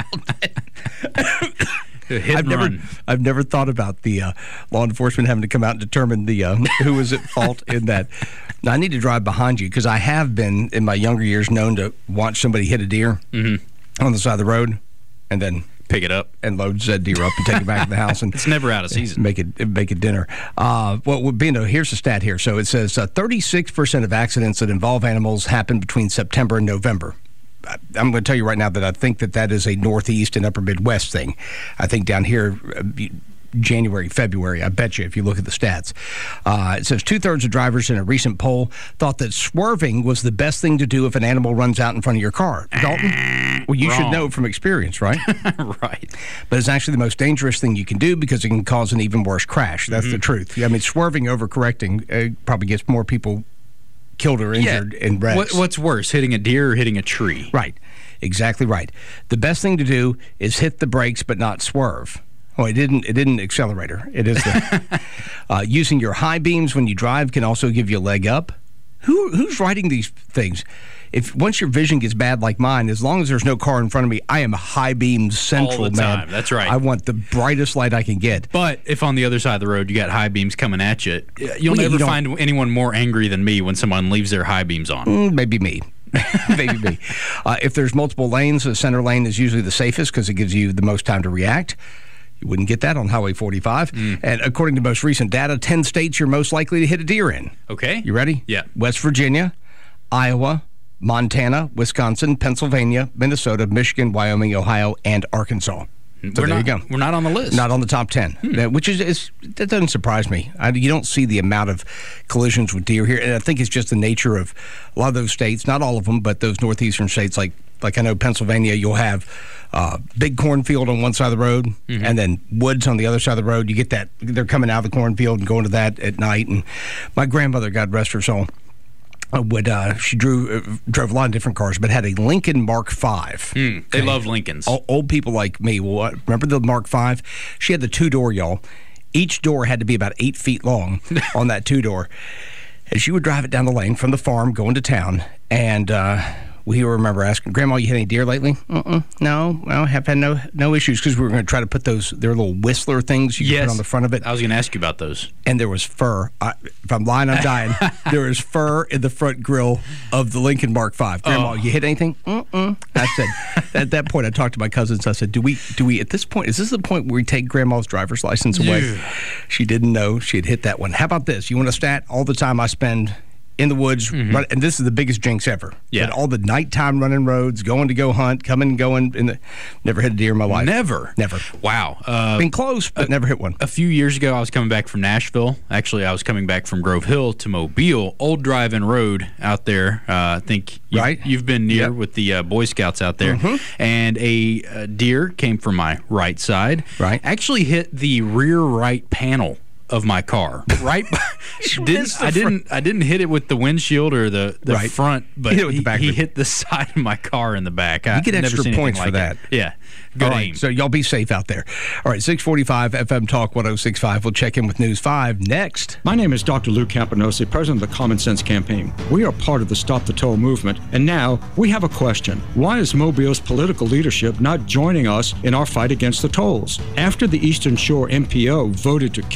Hit I've never, run. I've never thought about the uh, law enforcement having to come out and determine the uh, who was at fault in that. Now, I need to drive behind you because I have been in my younger years known to watch somebody hit a deer mm-hmm. on the side of the road, and then pick it up and load said deer up and take it back to the house. And it's never out of season. Make it make it dinner. Uh, well, being a, here's the stat here. So it says uh, thirty-six percent of accidents that involve animals happen between September and November. I'm going to tell you right now that I think that that is a Northeast and Upper Midwest thing. I think down here, uh, January, February, I bet you if you look at the stats. Uh, it says two-thirds of drivers in a recent poll thought that swerving was the best thing to do if an animal runs out in front of your car. Dalton? Well, you Wrong. should know from experience, right? Right. But it's actually the most dangerous thing you can do because it can cause an even worse crash. That's Mm-hmm. the truth. I mean, swerving overcorrecting uh, probably gets more people killed or injured yeah. in wrecks. What, what's worse, hitting a deer or hitting a tree? Right. Exactly right. The best thing to do is hit the brakes but not swerve. Oh, it didn't. It didn't accelerator. It is the uh, using your high beams when you drive can also give you a leg up. Who who's writing these things? If once your vision gets bad like mine, as long as there's no car in front of me, I am high beam central, all the man. time. That's right. I want the brightest light I can get. But if on the other side of the road you got high beams coming at you, you'll well, never you find anyone more angry than me when someone leaves their high beams on. Mm, maybe me. Maybe me. Uh, if there's multiple lanes, the center lane is usually the safest because it gives you the most time to react. You wouldn't get that on Highway forty-five. Mm. And according to most recent data, ten states you're most likely to hit a deer in. Okay. You ready? Yeah. West Virginia, Iowa, Montana, Wisconsin, Pennsylvania, Minnesota, Michigan, Wyoming, Ohio, and Arkansas. So we're there not, you go. We're not on the list. Not on the top ten, hmm. which is, is that doesn't surprise me. I, you don't see the amount of collisions with deer here, and I think it's just the nature of a lot of those states. Not all of them, but those northeastern states, like like I know Pennsylvania, you'll have uh, big cornfield on one side of the road, mm-hmm. and then woods on the other side of the road. You get that they're coming out of the cornfield and going to that at night. And my grandmother, God rest her soul, would uh, she drew uh, drove a lot of different cars, but had a Lincoln Mark five. Mm, they okay. love Lincolns. O- old people like me will remember the Mark five. She had the two door, y'all. Each door had to be about eight feet long on that two door, and she would drive it down the lane from the farm going to town. And uh, we remember asking, "Grandma, you hit any deer lately?" Mm-mm, no, well, have had no no issues because we were going to try to put those their little whistler things you yes. can put on the front of it. I was going to ask you about those. And there was fur. I, if I'm lying, I'm dying. There was fur in the front grill of the Lincoln Mark five. Grandma, oh. you hit anything? Mm-mm. I said, at that point, I talked to my cousins. I said, do we, do we, at this point, is this the point where we take Grandma's driver's license away? Yeah. She didn't know she had hit that one. How about this? You want a stat? All the time I spend in the woods, mm-hmm. run, and this is the biggest jinx ever. Yeah. But all the nighttime running roads, going to go hunt, coming and going. In the, never hit a deer in my life. Never? Never. Wow. Uh, Been close, but a, never hit one. A few years ago, I was coming back from Nashville. Actually, I was coming back from Grove Hill to Mobile, old drive-in road out there. Uh, I think you, right. you've been near yep. with the uh, Boy Scouts out there. Mm-hmm. And a uh, deer came from my right side. Right. Actually hit the rear right panel of my car. Right. didn't, I didn't I didn't hit it with the windshield or the, the right. front, but he, hit, it with the back he, of he hit the side of my car in the back. You I get extra never points like for that. It. Yeah. Good All right, aim. so y'all be safe out there. All right, six forty-five F M Talk one oh six point five. We'll check in with News five next. My name is Doctor Lou Campanosi, president of the Common Sense Campaign. We are part of the Stop the Toll movement, and now we have a question. Why is Mobile's political leadership not joining us in our fight against the tolls? After the Eastern Shore M P O voted to kill the toll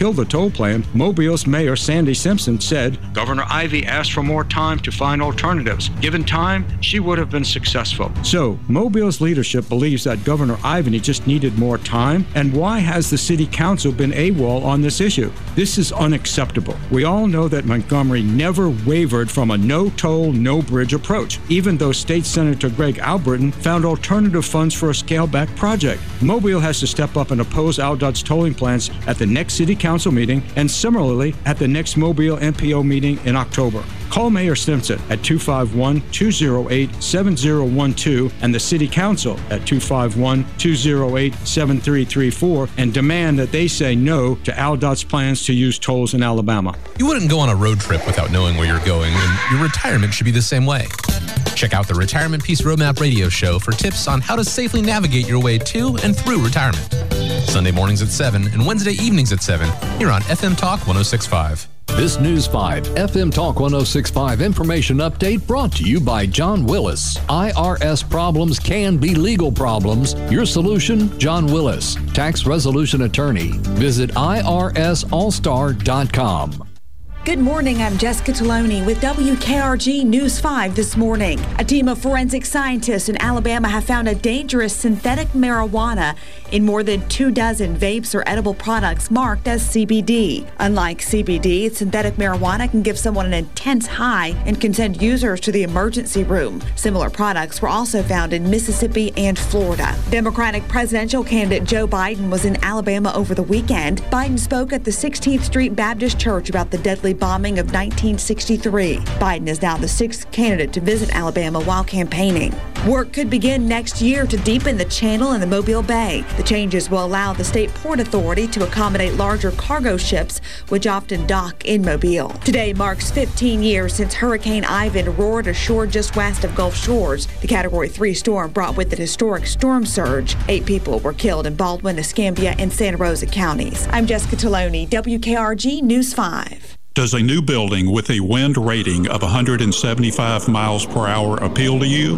toll plan, Mobile's Mayor Sandy Simpson said Governor Ivey asked for more time to find alternatives. Given time, she would have been successful. So, Mobile's leadership believes that Governor Ivey just needed more time. And why has the city council been AWOL on this issue? This is unacceptable. We all know that Montgomery never wavered from a no-toll, no-bridge approach, even though State Senator Greg Albritton found alternative funds for a scale-back project. Mobile has to step up and oppose AlDOT's tolling plans at the next city council meeting and similarly at the next Mobile M P O meeting in October. Call Mayor Simpson at two five one, two oh eight, seven oh one two and the City Council at two five one, two oh eight, seven three three four and demand that they say no to AlDOT's plans to use tolls in Alabama. You wouldn't go on a road trip without knowing where you're going, and your retirement should be the same way. Check out the Retirement Peace Roadmap radio show for tips on how to safely navigate your way to and through retirement. Sunday mornings at seven and Wednesday evenings at seven here on F M Talk one oh six point five. This News five F M Talk one oh six point five information update brought to you by John Willis. I R S problems can be legal problems. Your solution, John Willis, tax resolution attorney. Visit I R S all star dot com. Good morning, I'm Jessica Taloni with W K R G News five this morning. A team of forensic scientists in Alabama have found a dangerous synthetic marijuana in more than two dozen vapes or edible products marked as C B D. Unlike C B D, synthetic marijuana can give someone an intense high and can send users to the emergency room. Similar products were also found in Mississippi and Florida. Democratic presidential candidate Joe Biden was in Alabama over the weekend. Biden spoke at the sixteenth Street Baptist Church about the deadly bombing of nineteen sixty-three. Biden is now the sixth candidate to visit Alabama while campaigning. Work could begin next year to deepen the channel in the Mobile Bay. The changes will allow the state port authority to accommodate larger cargo ships, which often dock in Mobile. Today marks fifteen years since Hurricane Ivan roared ashore just west of Gulf Shores. The Category three storm brought with it historic storm surge. Eight people were killed in Baldwin, Escambia, and Santa Rosa counties. I'm Jessica Taloni, W K R G News five. Does a new building with a wind rating of one hundred seventy-five miles per hour appeal to you?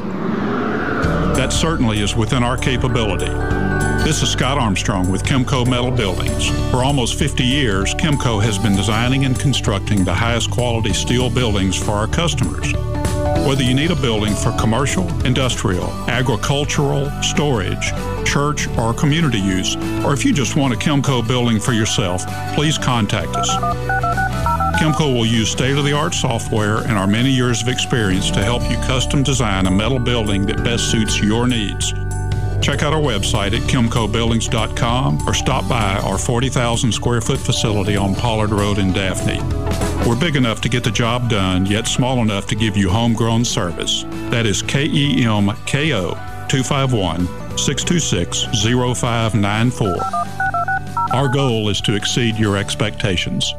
That certainly is within our capability. This is Scott Armstrong with Chemco Metal Buildings. For almost fifty years, Chemco has been designing and constructing the highest quality steel buildings for our customers. Whether you need a building for commercial, industrial, agricultural, storage, church, or community use, or if you just want a Chemco building for yourself, please contact us. Chemco will use state-of-the-art software and our many years of experience to help you custom design a metal building that best suits your needs. Check out our website at chemco buildings dot com or stop by our forty thousand square foot facility on Pollard Road in Daphne. We're big enough to get the job done, yet small enough to give you homegrown service. That is K E M K O two five one, six two six, zero five nine four. Our goal is to exceed your expectations.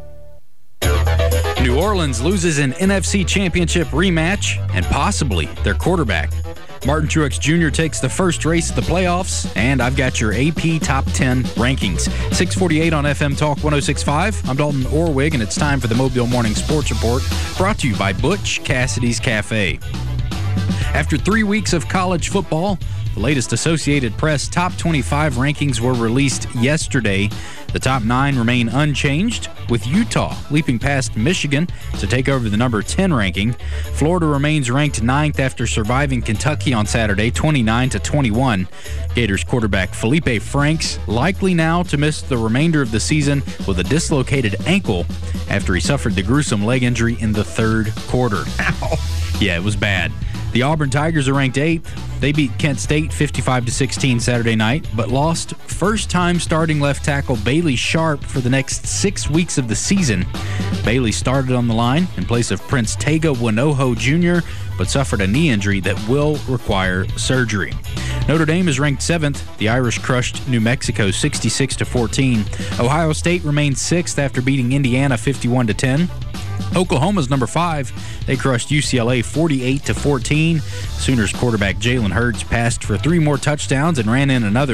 New Orleans loses an N F C Championship rematch and possibly their quarterback. Martin Truex Junior takes the first race of the playoffs, and I've got your A P Top ten rankings. six forty-eight on F M Talk one oh six point five. I'm Dalton Orwig, and it's time for the Mobile Morning Sports Report, brought to you by Butch Cassidy's Cafe. After three weeks of college football, the latest Associated Press Top twenty-five rankings were released yesterday. The top nine remain unchanged, with Utah leaping past Michigan to take over the number ten ranking. Florida remains ranked ninth after surviving Kentucky on Saturday, twenty-nine to twenty-one. Gators quarterback Felipe Franks likely now to miss the remainder of the season with a dislocated ankle after he suffered the gruesome leg injury in the third quarter. Ow. Yeah, it was bad. The Auburn Tigers are ranked eighth. They beat Kent State fifty-five to sixteen Saturday night, but lost first-time starting left tackle Bailey Sharp for the next six weeks of the season. Bailey started on the line in place of Prince Tega Winoho Junior, but suffered a knee injury that will require surgery. Notre Dame is ranked seventh. The Irish crushed New Mexico sixty-six to fourteen. Ohio State remains sixth after beating Indiana fifty-one to ten. Oklahoma's number five. They crushed U C L A forty-eight to fourteen. Sooners quarterback Jalen Hurts passed for three more touchdowns and ran in another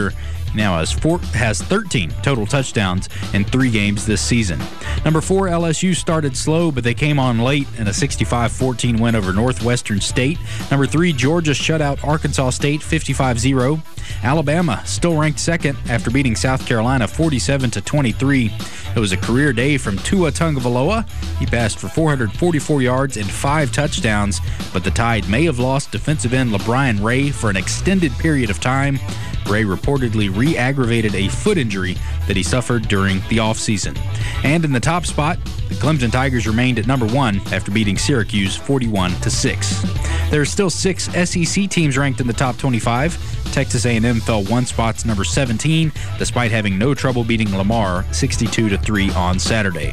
now has four, has thirteen total touchdowns in three games this season. Number four, L S U started slow, but they came on late in a sixty-five fourteen win over Northwestern State. Number three, Georgia shut out Arkansas State fifty-five zero. Alabama still ranked second after beating South Carolina forty-seven to twenty-three. It was a career day from Tua Tagovailoa. He passed for four hundred forty-four yards and five touchdowns, but the Tide may have lost defensive end LeBron Ray for an extended period of time. Ray reportedly re-aggravated a foot injury that he suffered during the offseason. And in the top spot, the Clemson Tigers remained at number one after beating Syracuse forty-one to six. There are still six S E C teams ranked in the top twenty-five. Texas A and M fell one spot to number seventeen, despite having no trouble beating Lamar sixty-two to three on Saturday.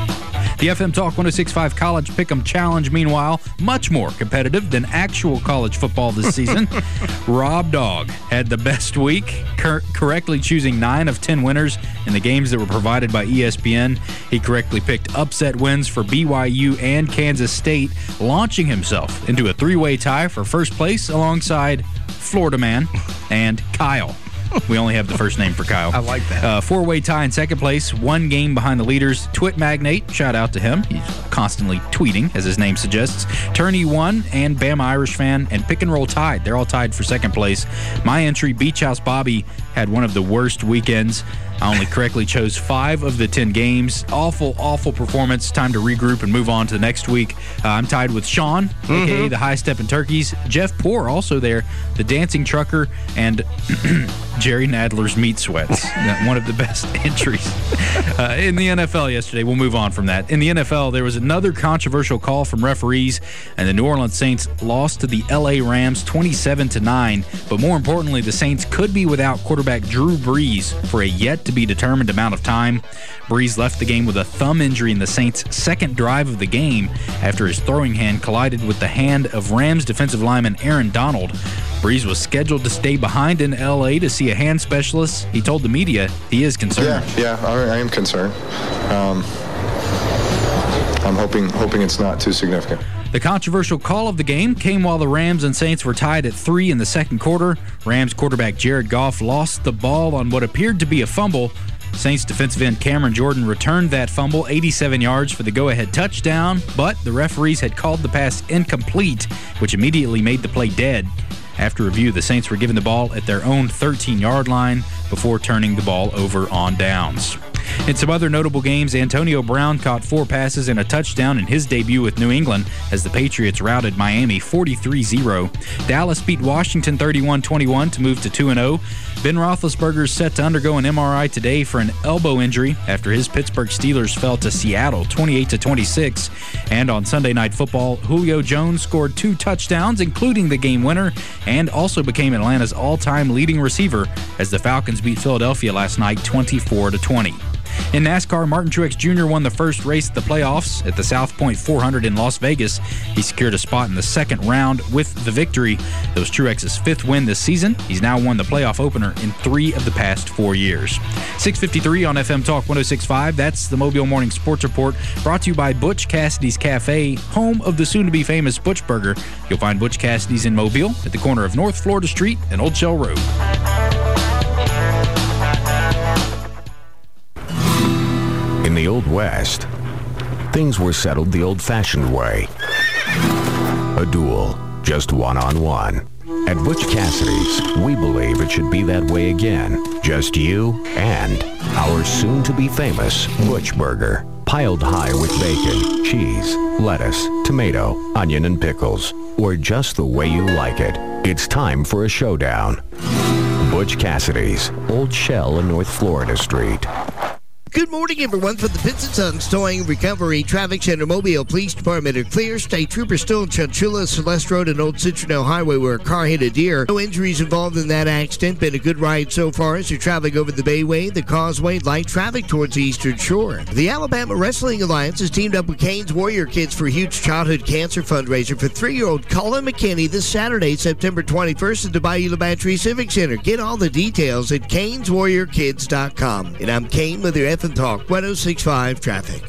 The F M Talk one oh six point five College Pick'em Challenge, meanwhile, much more competitive than actual college football this season. Rob Dog had the best week, cor- correctly choosing nine of ten winners in the games that were provided by E S P N. He correctly picked upset wins for B Y U and Kansas State, launching himself into a three-way tie for first place alongside Florida Man and Kyle. We only have the first name for Kyle. I like that. Uh, four-way tie in second place, one game behind the leaders. Twit Magnate, shout out to him. He's constantly tweeting, as his name suggests. Turney won, and Bama Irish Fan and Pick and Roll tied. They're all tied for second place. My entry, Beach House Bobby, had one of the worst weekends. I only correctly chose five of the ten games. Awful, awful performance. Time to regroup and move on to the next week. Uh, I'm tied with Sean, mm-hmm. a k a the High Steppin' Turkeys. Jeff Poor, also there. The Dancing Trucker, and Jerry Nadler's Meat Sweats. One of the best entries uh, in the N F L yesterday. We'll move on from that. In the N F L, there was another controversial call from referees, and the New Orleans Saints lost to the L A Rams twenty-seven to nine. But more importantly, the Saints could be without quarterback Drew Brees for a yet-to-be-determined amount of time. Brees left the game with a thumb injury in the Saints' second drive of the game after his throwing hand collided with the hand of Rams defensive lineman Aaron Donald. Brees was scheduled to stay behind in L A to see a hand specialist. He told the media he is concerned. Yeah, yeah, I, I am concerned. Um, I'm hoping hoping it's not too significant. The controversial call of the game came while the Rams and Saints were tied at three in the second quarter. Rams quarterback Jared Goff lost the ball on what appeared to be a fumble. Saints defensive end Cameron Jordan returned that fumble eighty-seven yards for the go-ahead touchdown, but the referees had called the pass incomplete, which immediately made the play dead. After review, the Saints were given the ball at their own thirteen-yard line before turning the ball over on downs. In some other notable games, Antonio Brown caught four passes and a touchdown in his debut with New England as the Patriots routed Miami forty-three zero. Dallas beat Washington thirty-one twenty-one to move to two and oh. Ben Roethlisberger is set to undergo an M R I today for an elbow injury after his Pittsburgh Steelers fell to Seattle twenty-eight to twenty-six. And on Sunday Night Football, Julio Jones scored two touchdowns, including the game winner, and also became Atlanta's all-time leading receiver as the Falcons beat Philadelphia last night twenty-four to twenty. In NASCAR, Martin Truex Junior won the first race of the playoffs at the South Point four hundred in Las Vegas. He secured a spot in the second round with the victory. It was Truex's fifth win this season. He's now won the playoff opener in three of the past four years. six fifty-three on F M Talk one oh six point five. That's the Mobile Morning Sports Report, brought to you by Butch Cassidy's Cafe, home of the soon-to-be famous Butch Burger. You'll find Butch Cassidy's in Mobile at the corner of North Florida Street and Old Shell Road. In the Old West, things were settled the old-fashioned way. A duel, just one-on-one. At Butch Cassidy's, we believe it should be that way again. Just you and our soon-to-be famous Butch Burger. Piled high with bacon, cheese, lettuce, tomato, onion, and pickles. Or just the way you like it. It's time for a showdown. Butch Cassidy's, Old Shell and North Florida Street. Good morning, everyone. From the Pitts and Sons Towing and Recovery Traffic Center, Mobile Police Department are clear. State troopers still in Chunchilla, Celeste Road, and Old Citronelle Highway where a car hit a deer. No injuries involved in that accident. Been a good ride so far as you're traveling over the Bayway, the Causeway, light traffic towards the Eastern Shore. The Alabama Wrestling Alliance has teamed up with Canes Warrior Kids for a huge childhood cancer fundraiser for three-year-old Colin McKinney this Saturday, September twenty-first at the Bayou La Batterie Civic Center. Get all the details at canes warrior kids dot com. And I'm Kane with your F M Talk one oh six point five Traffic.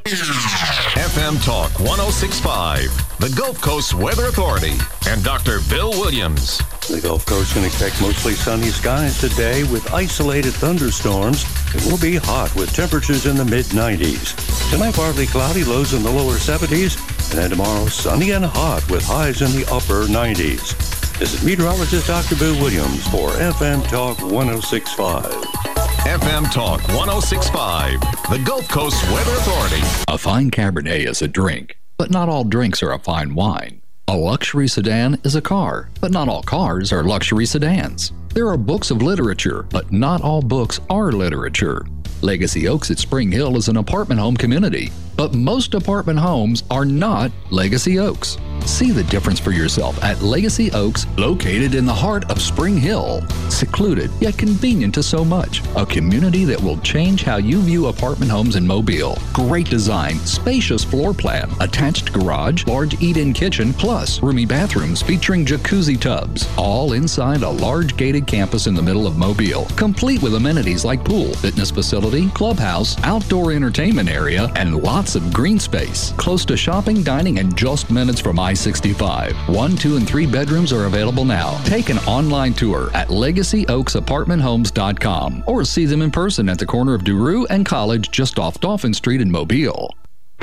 F M Talk one oh six point five, the Gulf Coast Weather Authority, and Doctor Bill Williams. The Gulf Coast can expect mostly sunny skies today with isolated thunderstorms. It will be hot with temperatures in the mid nineties. Tonight, partly cloudy, lows in the lower seventies. And then tomorrow, sunny and hot with highs in the upper nineties. This is meteorologist Doctor Bill Williams for F M Talk one oh six point five. F M Talk one oh six point five, the Gulf Coast Weather Authority. A fine Cabernet is a drink, but not all drinks are a fine wine. A luxury sedan is a car, but not all cars are luxury sedans. There are books of literature, but not all books are literature. Legacy Oaks at Spring Hill is an apartment home community, but most apartment homes are not Legacy Oaks. See the difference for yourself at Legacy Oaks, located in the heart of Spring Hill. Secluded, yet convenient to so much. A community that will change how you view apartment homes in Mobile. Great design, spacious floor plan, attached garage, large eat-in kitchen, plus roomy bathrooms featuring jacuzzi tubs. All inside a large gated campus in the middle of Mobile. Complete with amenities like pool, fitness facility, clubhouse, outdoor entertainment area, and lots of green space. Close to shopping, dining, and just minutes from I sixty-five. One, two, and three bedrooms are available now. Take an online tour at legacy oaks apartment homes dot com or see them in person at the corner of Duru and College just off Dolphin Street in Mobile.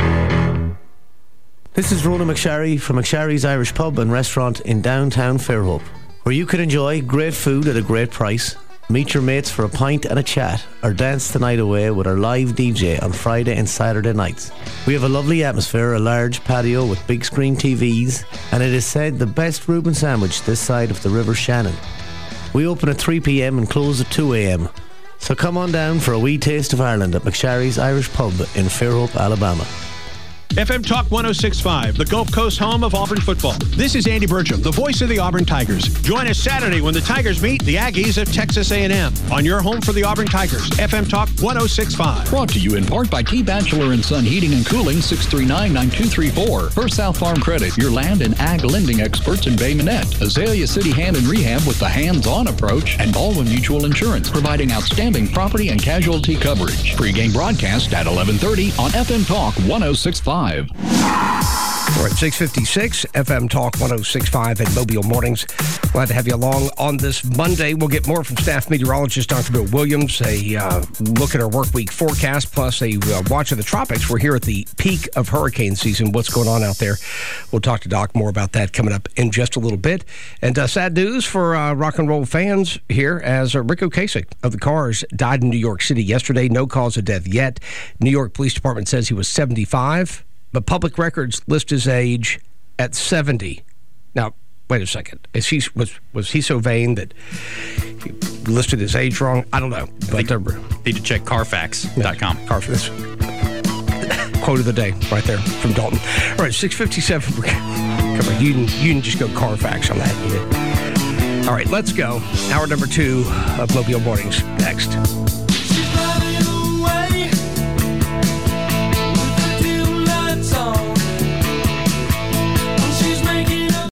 This is Rona McSharry from McSharry's Irish Pub and Restaurant in downtown Fairhope, where you can enjoy great food at a great price, meet your mates for a pint and a chat, or dance the night away with our live D J on Friday and Saturday nights. We have a lovely atmosphere, a large patio with big screen T Vs, and it is said the best Reuben sandwich this side of the River Shannon. We open at three p.m. and close at two a.m. So come on down for a wee taste of Ireland at McSharry's Irish Pub in Fairhope, Alabama. F M Talk one oh six point five, the Gulf Coast home of Auburn football. This is Andy Burcham, the voice of the Auburn Tigers. Join us Saturday when the Tigers meet the Aggies of Texas A and M on your home for the Auburn Tigers. F M Talk one oh six point five. Brought to you in part by T. Batchelor and Son Heating and Cooling, six three nine, nine two three four. First South Farm Credit, your land and ag lending experts in Bay Minette. Azalea City Hand and Rehab with the hands-on approach. And Baldwin Mutual Insurance, providing outstanding property and casualty coverage. Pre-game broadcast at eleven thirty on F M Talk one oh six point five. We're at six fifty-six, F M Talk one oh six point five at Mobile Mornings. Glad to have you along on this Monday. We'll get more from staff meteorologist Doctor Bill Williams, a uh, look at our work week forecast, plus a uh, watch of the tropics. We're here at the peak of hurricane season. What's going on out there? We'll talk to Doc more about that coming up in just a little bit. And uh, sad news for uh, rock and roll fans here, as uh, Rick Ocasek of the Cars died in New York City yesterday. No cause of death yet. New York Police Department says he was seventy-five. But public records list his age at seventy. Now, wait a second. Is he, was, was he so vain that he listed his age wrong? I don't know. But uh, need to check Carfax dot com. Yeah, Carfax. Quote of the day right there from Dalton. All right, six fifty-seven. Come on, you can, you can just go Carfax on that. All right, let's go. Hour number two of Mobile Mornings next.